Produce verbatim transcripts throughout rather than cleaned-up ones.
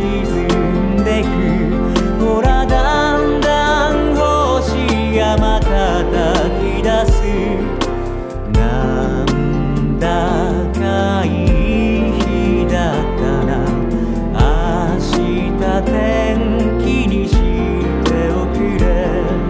んでく。ほらだんだん星が瞬き出す。なんだかいい日だったな。明日天気にしておくれ。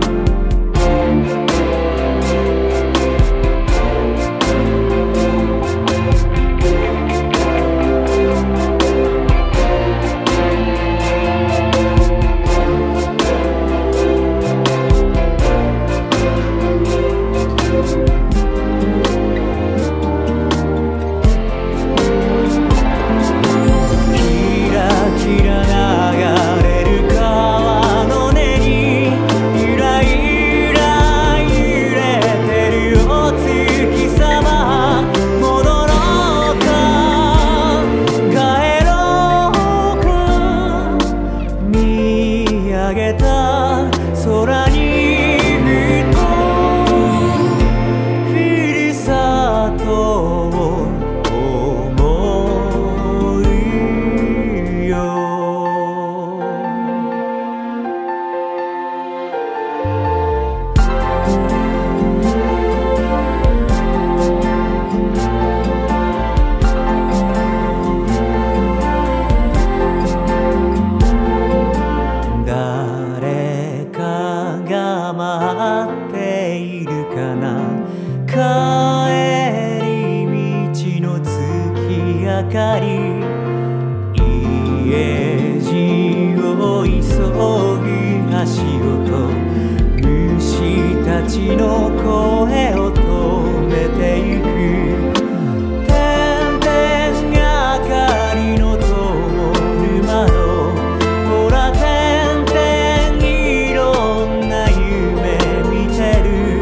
空にふとふるさとを思うよ。誰かが待っているかな。帰り道の月明かり。家路を急ぐ足音。虫たちの声を止めてゆく。点々明かりの灯る窓。ほら点々いろんな夢見てる。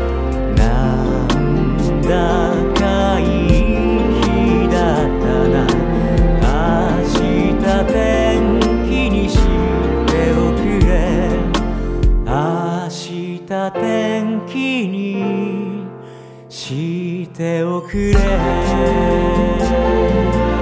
なんだかいい日だったな。明日天気にしておくれ。明日天気にしておくれ。